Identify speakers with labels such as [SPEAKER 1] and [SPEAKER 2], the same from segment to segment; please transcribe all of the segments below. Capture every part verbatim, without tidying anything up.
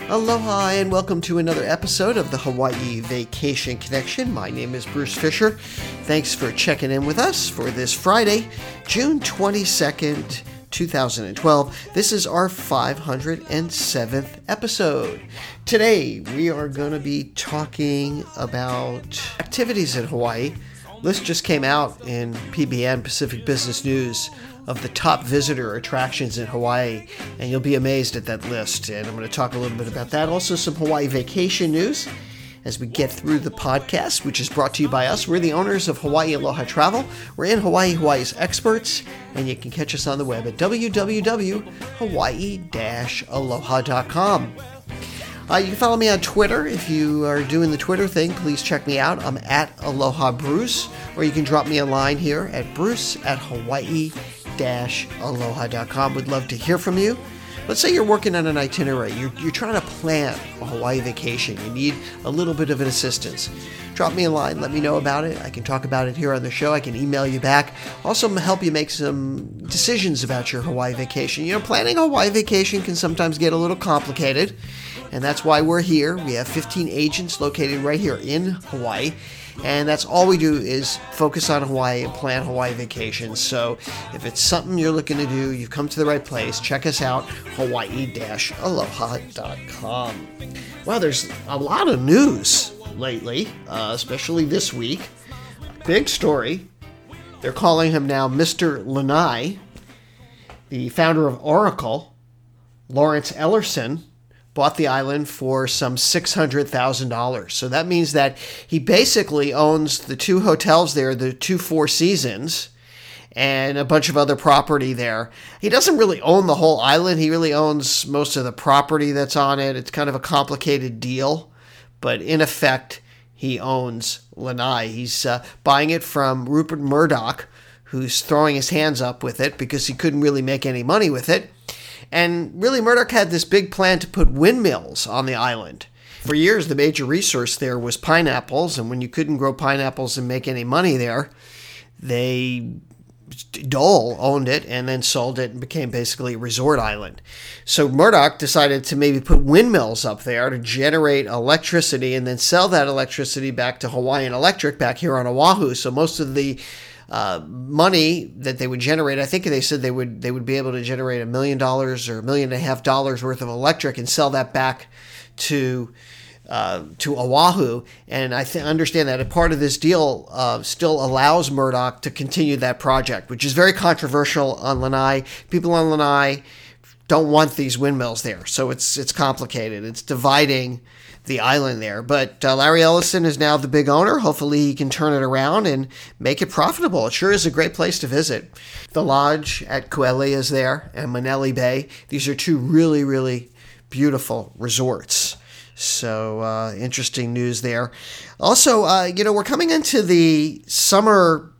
[SPEAKER 1] Aloha and welcome to another episode of the Hawaii Vacation Connection. My name is Bruce Fisher. Thanks for checking in with us for this Friday, June twenty-second, two thousand twelve. This is our five hundred seventh episode. Today we are going to be talking about activities in Hawaii. List just came out in P B N, Pacific Business News, of the top visitor attractions in Hawaii, and you'll be amazed at that list. And I'm going to talk a little bit about that. Also, some Hawaii vacation news as we get through the podcast, which is brought to you by us. We're the owners of Hawaii Aloha Travel. We're in Hawaii, Hawaii's experts, and you can catch us on the web at w w w dot hawaii dash aloha dot com. Uh, you can follow me on Twitter. If you are doing the Twitter thing, please check me out. I'm at Aloha Bruce, or you can drop me a line here at bruce at hawaii dash aloha dot com. Would love to hear from you. Let's say you're working on an itinerary. You're, you're trying to plan a Hawaii vacation. You need a little bit of an assistance. Drop me a line. Let me know about it. I can talk about it here on the show. I can email you back. Also help you make some decisions about your Hawaii vacation. You know, planning a Hawaii vacation can sometimes get a little complicated, and that's why we're here. We have fifteen agents located right here in Hawaii, and that's all we do is focus on Hawaii and plan Hawaii vacations. So if it's something you're looking to do, you've come to the right place. Check us out, hawaii dash aloha dot com. Wow, there's a lot of news lately, uh, especially this week. Big story. They're calling him now Mister Lanai. The founder of Oracle, Lawrence Ellerson, bought the island for some six hundred thousand dollars. So that means that he basically owns the two hotels there, the two Four Seasons, and a bunch of other property there. He doesn't really own the whole island. He really owns most of the property that's on it. It's kind of a complicated deal, but in effect, he owns Lanai. He's uh, buying it from Rupert Murdoch, who's throwing his hands up with it because he couldn't really make any money with it. And really, Murdoch had this big plan to put windmills on the island. For years, the major resource there was pineapples, and when you couldn't grow pineapples and make any money there, they Dole owned it and then sold it and became basically a resort island. So Murdoch decided to maybe put windmills up there to generate electricity and then sell that electricity back to Hawaiian Electric back here on Oahu. So most of the Uh, money that they would generate, I think they said they would they would be able to generate a million dollars or a million and a half dollars worth of electric and sell that back to uh, to Oahu. And I th- understand that a part of this deal uh, still allows Murdoch to continue that project, which is very controversial on Lanai. People on Lanai don't want these windmills there, so it's it's complicated. It's dividing the island there. But uh, Larry Ellison is now the big owner. Hopefully he can turn it around and make it profitable. It sure is a great place to visit. The lodge at Kuele is there, and Manele Bay. These are two really, really beautiful resorts. So uh, interesting news there. Also, uh, you know, we're coming into the summer,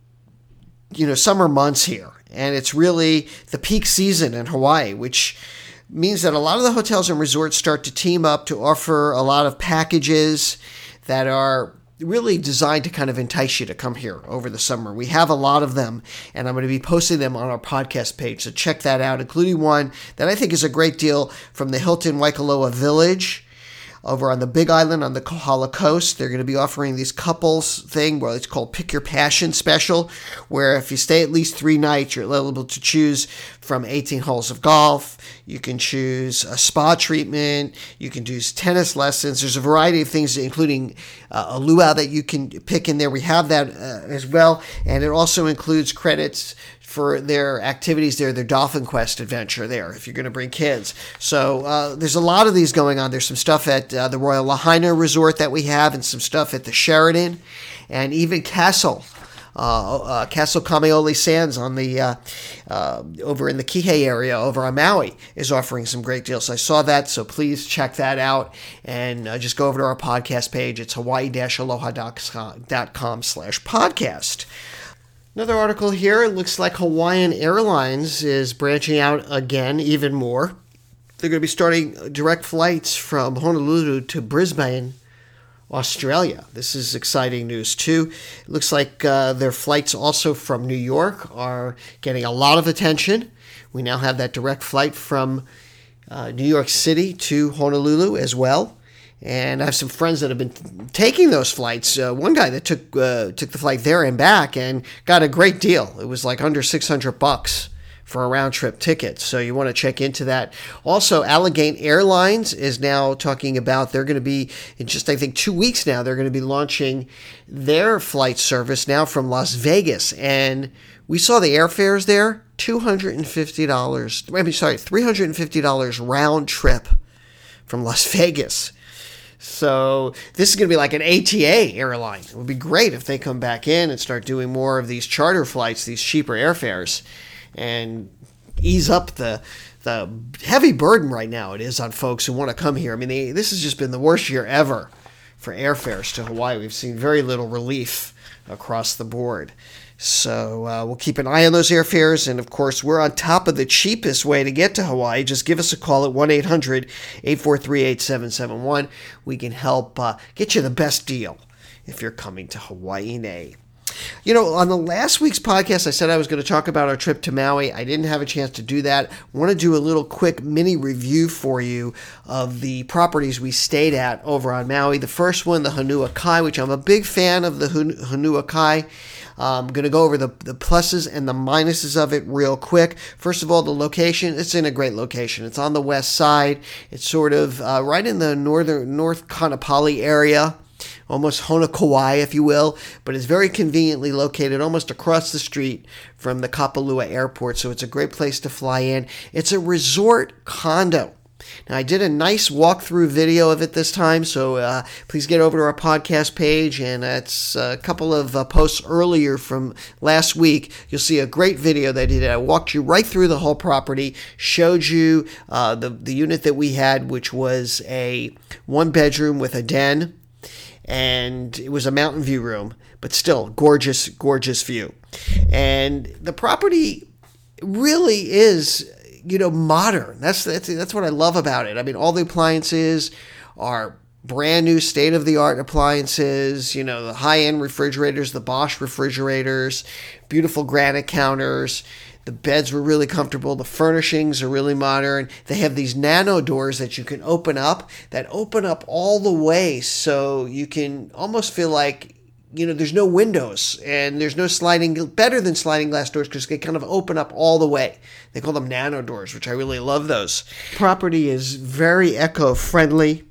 [SPEAKER 1] you know, summer months here, and it's really the peak season in Hawaii, which means that a lot of the hotels and resorts start to team up to offer a lot of packages that are really designed to kind of entice you to come here over the summer. We have a lot of them, and I'm going to be posting them on our podcast page, so check that out, including one that I think is a great deal from the Hilton Waikoloa Village over on the Big Island on the Kohala Coast. They're going to be offering these couples thing where it's called Pick Your Passion Special, where if you stay at least three nights, you're able to choose from eighteen holes of golf. You can choose a spa treatment. You can do tennis lessons. There's a variety of things, including uh, a luau that you can pick in there. We have that uh, as well. And it also includes credits for their activities there, their Dolphin Quest adventure there, if you're going to bring kids. So uh, there's a lot of these going on. There's some stuff at uh, the Royal Lahaina Resort that we have, and some stuff at the Sheraton, and even Castle. Uh, uh, Castle Kameole Sands on the uh, uh, over in the Kihei area over on Maui is offering some great deals. I saw that, so please check that out and uh, just go over to our podcast page. It's hawaii dash aloha dot com slash podcast. Another article here, it looks like Hawaiian Airlines is branching out again even more. They're going to be starting direct flights from Honolulu to Brisbane, Australia. This is exciting news too. It looks like uh, their flights also from New York are getting a lot of attention. We now have that direct flight from uh, New York City to Honolulu as well. And I have some friends that have been taking those flights. Uh, one guy that took uh, took the flight there and back and got a great deal. It was like under six hundred bucks for a round trip ticket. So you want to check into that. Also, Allegheny Airlines is now talking about they're going to be in just, I think, two weeks now, they're going to be launching their flight service now from Las Vegas. And we saw the airfares there, two hundred fifty dollars. I mean, sorry, three hundred fifty dollars round trip from Las Vegas. So this is going to be like an A T A airline. It would be great if they come back in and start doing more of these charter flights, these cheaper airfares, and ease up the the heavy burden right now it is on folks who want to come here. I mean, they, this has just been the worst year ever for airfares to Hawaii. We've seen very little relief across the board. So uh, we'll keep an eye on those airfares. And, of course, we're on top of the cheapest way to get to Hawaii. Just give us a call at one eight hundred eight four three eight seven seven one. We can help uh, get you the best deal if you're coming to Hawaii. You know, on the last week's podcast, I said I was going to talk about our trip to Maui. I didn't have a chance to do that. I want to do a little quick mini review for you of the properties we stayed at over on Maui. The first one, the Honua Kai, which I'm a big fan of the Honua Kai. I'm going to go over the, the pluses and the minuses of it real quick. First of all, the location. It's in a great location. It's on the west side. It's sort of uh, right in the northern North Kaanapali area. Almost Honokauai, if you will, but it's very conveniently located almost across the street from the Kapalua Airport, so it's a great place to fly in. It's a resort condo. Now, I did a nice walkthrough video of it this time, so uh, please get over to our podcast page, and uh, it's a couple of uh, posts earlier from last week. You'll see a great video that I did. I walked you right through the whole property, showed you uh, the, the unit that we had, which was a one-bedroom with a den, and it was a mountain view room, but still gorgeous, gorgeous view. And the property really is, you know, modern. That's that's that's what I love about it. I mean, all the appliances are brand new, state-of-the-art appliances. You know, the high-end refrigerators, the Bosch refrigerators, beautiful granite counters. The beds were really comfortable. The furnishings are really modern. They have these nano doors that you can open up, that open up all the way, so you can almost feel like, you know, there's no windows and there's no sliding, better than sliding glass doors because they kind of open up all the way. They call them nano doors, which I really love those. Property is very eco-friendly.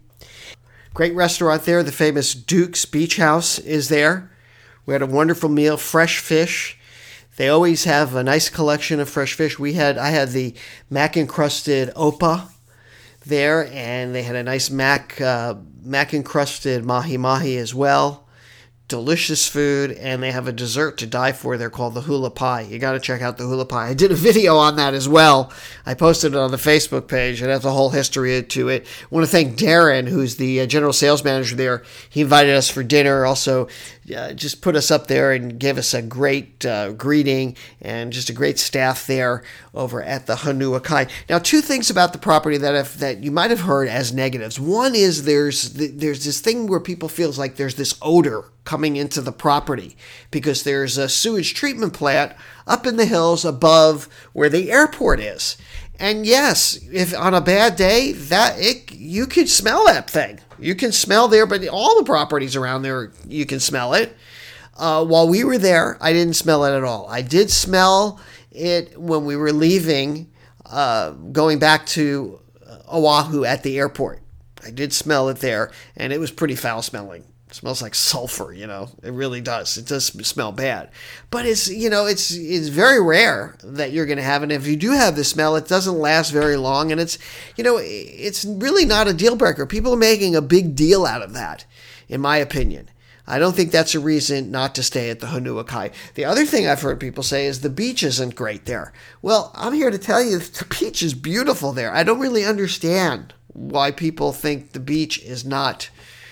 [SPEAKER 1] Great restaurant there. The famous Duke's Beach House is there. We had a wonderful meal, fresh fish. They always have a nice collection of fresh fish. We had, I had the mac encrusted opa there, and they had a nice mac uh, mac encrusted mahi mahi as well. Delicious food, and they have a dessert to die for. They're called the hula pie. You got to check out the hula pie. I did a video on that as well. I posted it on the Facebook page. It has a whole history to it. I want to thank Darren, who's the uh, general sales manager there. He invited us for dinner. Also, uh, just put us up there and gave us a great uh, greeting, and just a great staff there over at the Honua Kai. Now, two things about the property that have, that you might have heard as negatives. One is there's there's this thing where people feels like there's this odor coming into the property because there's a sewage treatment plant up in the hills above where the airport is. And yes, if on a bad day, that it you could smell that thing. You can smell there, but all the properties around there, you can smell it. Uh, while we were there, I didn't smell it at all. I did smell it when we were leaving, uh, going back to Oahu at the airport. I did smell it there, and it was pretty foul smelling. It smells like sulfur, you know. It really does. It does smell bad. But it's, you know, it's it's very rare that you're going to have it. And if you do have the smell, it doesn't last very long. And it's, you know, it's really not a deal breaker. People are making a big deal out of that, in my opinion. I don't think that's a reason not to stay at the Honua Kai. The other thing I've heard people say is the beach isn't great there. Well, I'm here to tell you that the beach is beautiful there. I don't really understand why people think the beach is not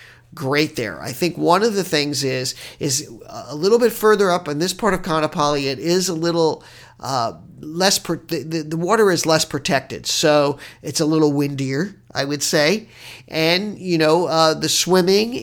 [SPEAKER 1] great there. I think one of the things is is a little bit further up in this part of Kaanapali, it is a little uh, less, pro- the, the water is less protected. So it's a little windier, I would say. And, you know, uh, the swimming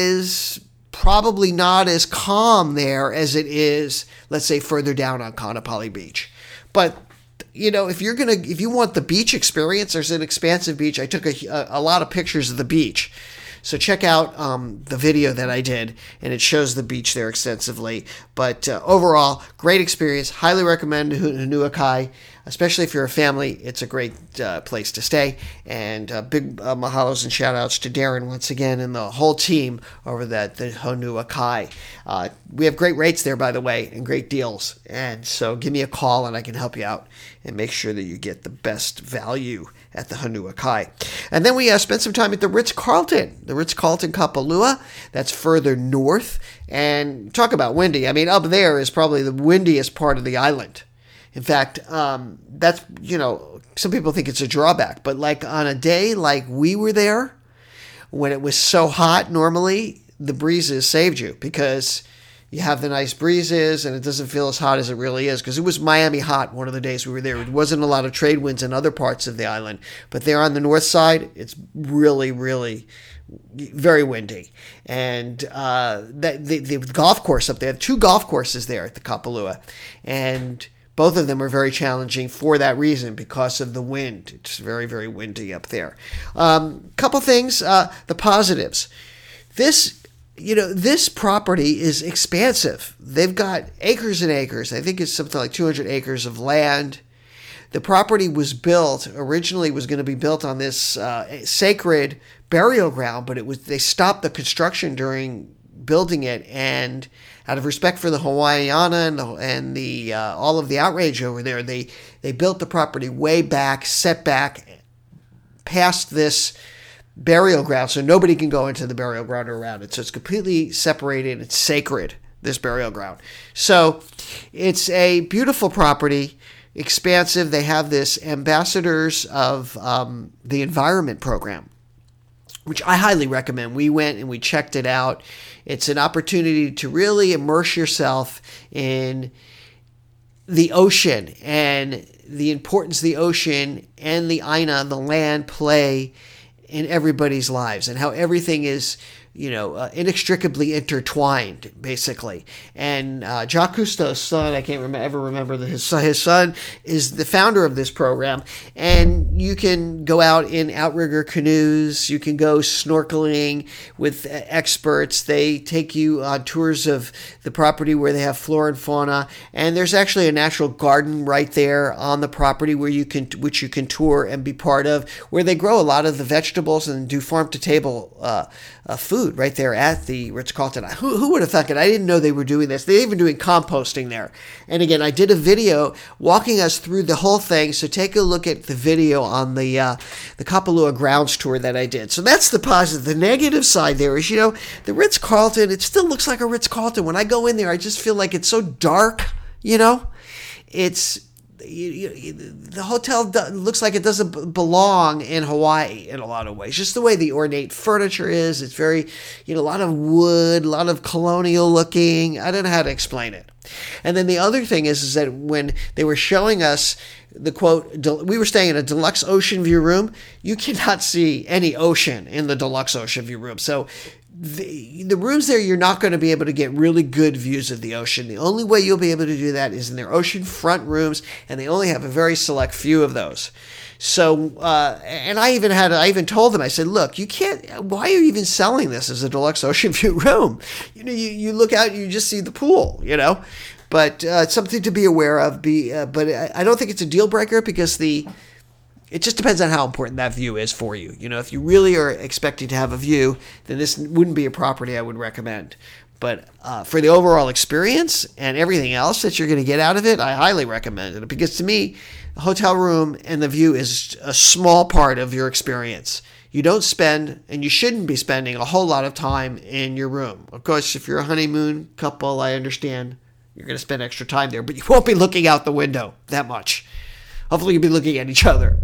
[SPEAKER 1] is probably not as calm there as it is, let's say, further down on Kaanapali Beach. But you know, if you're gonna, if you want the beach experience, there's an expansive beach. I took a, a, a lot of pictures of the beach. So check out um, the video that I did, and it shows the beach there extensively. But uh, overall, great experience. Highly recommend Honua Kai, especially if you're a family. It's a great uh, place to stay. And uh, big uh, mahalos and shout-outs to Darren once again and the whole team over at the Honua Kai. Uh, we have great rates there, by the way, and great deals. And so give me a call, and I can help you out and make sure that you get the best value at the Honua Kai. And then we uh, spent some time at the Ritz-Carlton, the Ritz-Carlton Kapalua. That's further north. And talk about windy. I mean, up there is probably the windiest part of the island. In fact, um, that's, you know, some people think it's a drawback. But like on a day like we were there, when it was so hot normally, the breezes saved you because you have the nice breezes and it doesn't feel as hot as it really is, because it was Miami hot one of the days we were there. It wasn't a lot of trade winds in other parts of the island, but there on the north side, it's really, really very windy. And uh, the, the, the golf course up there, two golf courses there at the Kapalua, and both of them are very challenging for that reason, because of the wind. It's very, very windy up there. Um, couple things, uh, the positives. This You know, this property is expansive. They've got acres and acres. I think it's something like two hundred acres of land. The property was built, originally was going to be built on this uh, sacred burial ground, but it was they stopped the construction during building it, and out of respect for the Hawaiiana and the, and the uh, all of the outrage over there, they, they built the property way back, set back past this burial ground, so nobody can go into the burial ground or around it. So it's completely separated. It's sacred, this burial ground. So it's a beautiful property, expansive. They have this Ambassadors of um, the Environment program, which I highly recommend. We went and we checked it out. It's an opportunity to really immerse yourself in the ocean and the importance the ocean and the Aina, the land, play in everybody's lives, and how everything is, you know, uh, inextricably intertwined, basically. And uh, Jacques Cousteau's son, I can't remember, ever remember that his son, his son is the founder of this program. And you can go out in outrigger canoes. You can go snorkeling with uh, experts. They take you on tours of the property where they have flora and fauna. And there's actually a natural garden right there on the property where you can, which you can tour and be part of, where they grow a lot of the vegetables and do farm to table uh, uh, food right there at the Ritz-Carlton. Who, who would have thought it? I didn't know they were doing this. They're even doing composting there. And again, I did a video walking us through the whole thing, so take a look at the video on the uh, the Kapalua grounds tour that I did. So that's the positive. The negative side there is, you know, the Ritz-Carlton, it still looks like a Ritz-Carlton. When I go in there, I just feel like it's so dark, you know? It's You, you, the hotel do, looks like it doesn't b- belong in Hawaii in a lot of ways. Just the way the ornate furniture is. It's very, you know, a lot of wood, a lot of colonial looking. I don't know how to explain it. And then the other thing is, is that when they were showing us the quote, del- we were staying in a deluxe ocean view room. You cannot see any ocean in the deluxe ocean view room. So The, the rooms there, you're not going to be able to get really good views of the ocean. The only way you'll be able to do that is in their ocean front rooms, and they only have a very select few of those. So, uh, and I even had, I even told them, I said, look, you can't, why are you even selling this as a deluxe ocean view room? You know, you, you look out, you just see the pool, you know, but uh, it's something to be aware of. Be, uh, but I, I don't think it's a deal breaker, because the, it just depends on how important that view is for you. You know, if you really are expecting to have a view, then this wouldn't be a property I would recommend. But uh, for the overall experience and everything else that you're going to get out of it, I highly recommend it. Because to me, the hotel room and the view is a small part of your experience. You don't spend, and you shouldn't be spending, a whole lot of time in your room. Of course, if you're a honeymoon couple, I understand you're going to spend extra time there, but you won't be looking out the window that much. Hopefully you'll be looking at each other.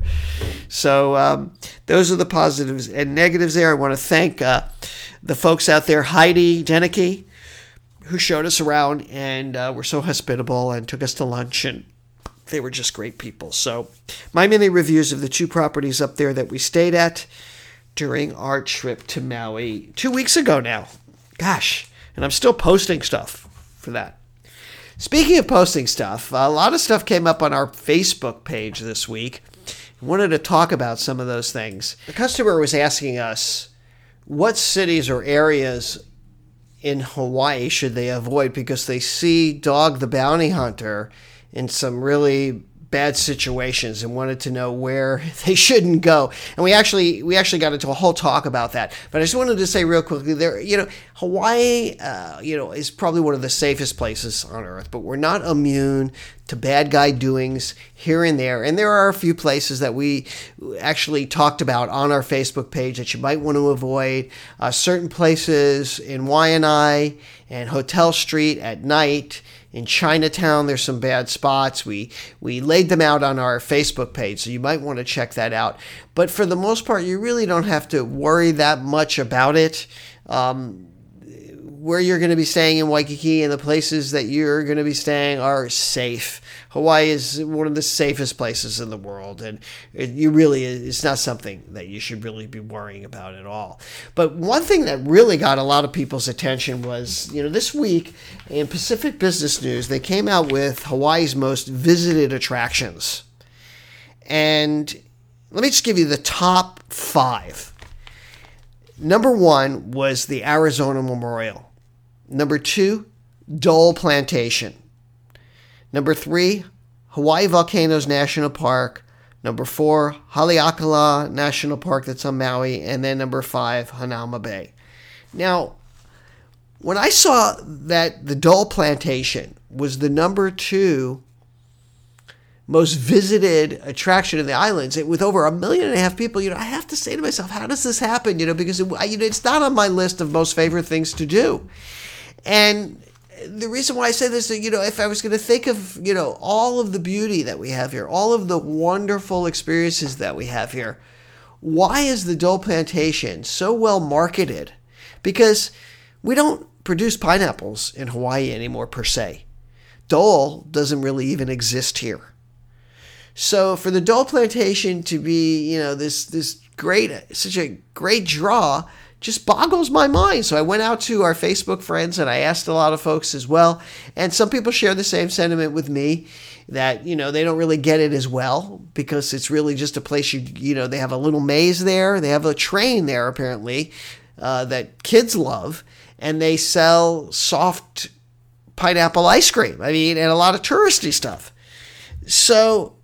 [SPEAKER 1] So um, those are the positives and negatives there. I want to thank uh, the folks out there, Heidi Deneke, who showed us around and uh, were so hospitable and took us to lunch, and they were just great people. So my mini reviews of the two properties up there that we stayed at during our trip to Maui two weeks ago now. Gosh, and I'm still posting stuff for that. Speaking of posting stuff, a lot of stuff came up on our Facebook page this week. I wanted to talk about some of those things. The customer was asking us what cities or areas in Hawaii should they avoid because they see Dog the Bounty Hunter in some really bad situations and wanted to know where they shouldn't go. And we actually we actually got into a whole talk about that. But I just wanted to say real quickly, there, you know, Hawaii, uh, you know, is probably one of the safest places on earth, but we're not immune to bad guy doings here and there. And there are a few places that we actually talked about on our Facebook page that you might want to avoid. Uh, certain places in Waianae and Hotel Street at night. In Chinatown, there's some bad spots. We we laid them out on our Facebook page, so you might want to check that out. But for the most part, you really don't have to worry that much about it. Um, where you're going to be staying in Waikiki and the places that you're going to be staying are safe. Hawaii is one of the safest places in the world, and it, you really it's not something that you should really be worrying about at all. But one thing that really got a lot of people's attention was, you know, this week in Pacific Business News, they came out with Hawaii's most visited attractions. And let me just give you the top five. Number one was the Arizona Memorial. Number two, Dole Plantation. Number three, Hawaii Volcanoes National Park. Number four, Haleakala National Park that's on Maui. And then number five, Hanauma Bay. Now, when I saw that the Dole Plantation was the number two most visited attraction in the islands, it, with over a million and a half people, you know, I have to say to myself, how does this happen? You know, because it, you know, it's not on my list of most favorite things to do. And the reason why I say this, you know, if I was going to think of, you know, all of the beauty that we have here, all of the wonderful experiences that we have here, why is the Dole Plantation so well marketed? Because we don't produce pineapples in Hawaii anymore per se. Dole doesn't really even exist here. So for the Dole Plantation to be, you know, this this great, such a great draw, just boggles my mind. So I went out to our Facebook friends and I asked a lot of folks as well. And some people share the same sentiment with me that, you know, they don't really get it as well because it's really just a place you, you know, they have a little maze there. They have a train there apparently uh, that kids love, and they sell soft pineapple ice cream. I mean, and a lot of touristy stuff. So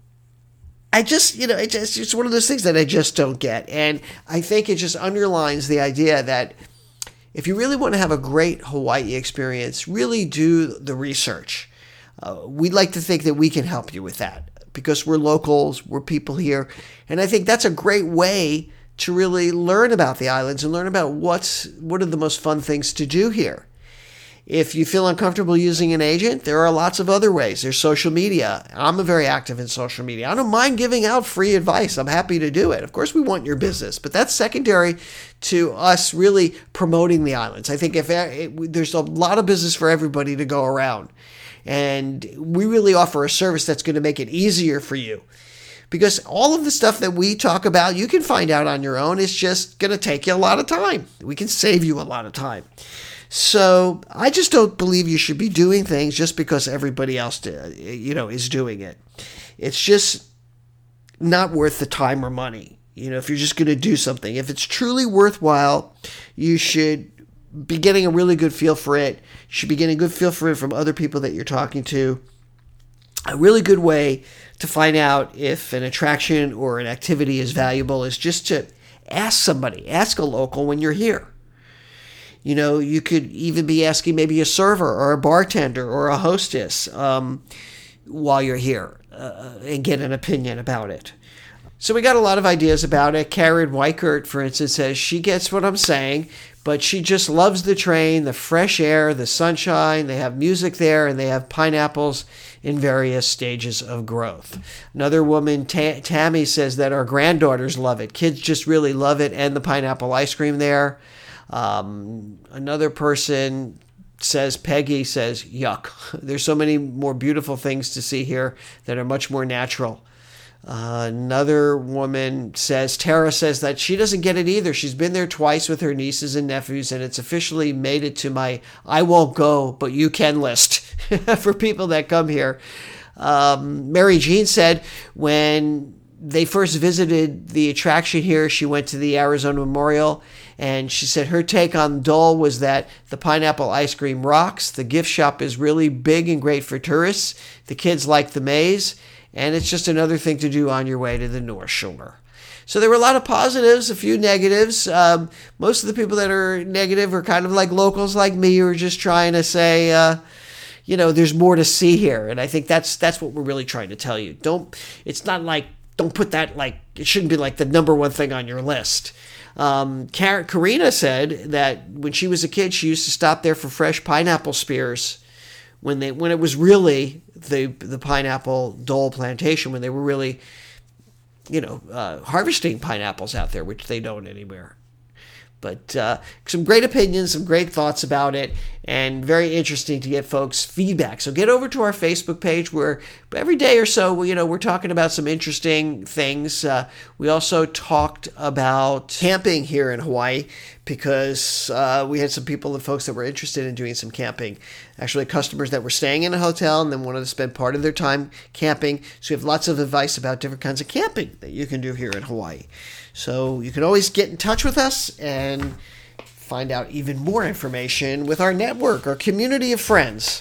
[SPEAKER 1] I just, you know, it just, it's one of those things that I just don't get. And I think it just underlines the idea that if you really want to have a great Hawaii experience, really do the research. Uh, we'd like to think that we can help you with that because we're locals, we're people here. And I think that's a great way to really learn about the islands and learn about what's what are the most fun things to do here. If you feel uncomfortable using an agent, there are lots of other ways. There's social media. I'm very active in social media. I don't mind giving out free advice. I'm happy to do it. Of course, we want your business, but that's secondary to us really promoting the islands. I think if it, there's a lot of business for everybody to go around, and we really offer a service that's going to make it easier for you. Because all of the stuff that we talk about, you can find out on your own. It's just going to take you a lot of time. We can save you a lot of time. So I just don't believe you should be doing things just because everybody else, you know, is doing it. It's just not worth the time or money. You know, if you're just going to do something, if it's truly worthwhile, you should be getting a really good feel for it. You should be getting a good feel for it from other people that you're talking to. A really good way to find out if an attraction or an activity is valuable is just to ask somebody, ask a local when you're here. You know, you could even be asking maybe a server or a bartender or a hostess um, while you're here uh, and get an opinion about it. So we got a lot of ideas about it. Karen Weichert, for instance, says she gets what I'm saying, but she just loves the train, the fresh air, the sunshine. They have music there, and they have pineapples in various stages of growth. Another woman, Ta- Tammy, says that our granddaughters love it. Kids just really love it, and the pineapple ice cream there. Um, another person says, Peggy says, yuck. There's so many more beautiful things to see here that are much more natural. Uh, another woman says, Tara says that she doesn't get it either. She's been there twice with her nieces and nephews, and it's officially made it to my I won't go, but you can list. for people that come here. Um, Mary Jean said when they first visited the attraction here, she went to the Arizona Memorial, and she said her take on Dole was that the pineapple ice cream rocks. The gift shop is really big and great for tourists. The kids like the maze, and it's just another thing to do on your way to the North Shore. So there were a lot of positives, a few negatives. Um, most of the people that are negative are kind of like locals like me who are just trying to say, uh, you know, there's more to see here. And I think that's that's what we're really trying to tell you. Don't, it's not like, don't put that like, it shouldn't be like the number one thing on your list. Um, Kar- Karina said that when she was a kid, she used to stop there for fresh pineapple spears when they when it was really the the pineapple Dole plantation, when they were really, you know, uh, harvesting pineapples out there, which they don't anymore. But uh, some great opinions, some great thoughts about it, and very interesting to get folks' feedback. So get over to our Facebook page where every day or so, you know, we're talking about some interesting things. Uh, we also talked about camping here in Hawaii because uh, we had some people and folks that were interested in doing some camping. Actually, customers that were staying in a hotel and then wanted to spend part of their time camping. So we have lots of advice about different kinds of camping that you can do here in Hawaii. So you can always get in touch with us and find out even more information with our network, our community of friends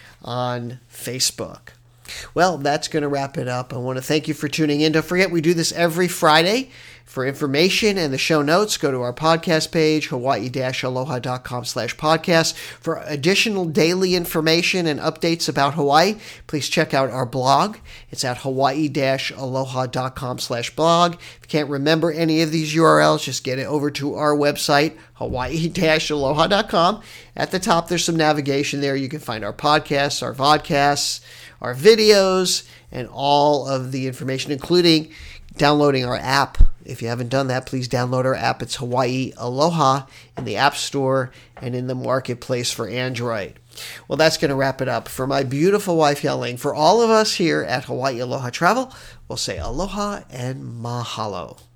[SPEAKER 1] on Facebook. Well, that's going to wrap it up. I want to thank you for tuning in. Don't forget, we do this every Friday. For information and the show notes, go to our podcast page, hawaii-aloha.com slash podcast. For additional daily information and updates about Hawaii, please check out our blog. It's at hawaii-aloha.com slash blog. If you can't remember any of these U R Ls, just get it over to our website, hawaii-aloha dot com. At the top, there's some navigation there. You can find our podcasts, our vodcasts, our videos, and all of the information, including downloading our app. If you haven't done that, please download our app. It's Hawaii Aloha in the App Store and in the Marketplace for Android. Well, that's going to wrap it up. For my beautiful wife Yelling, for all of us here at Hawaii Aloha Travel, we'll say aloha and mahalo.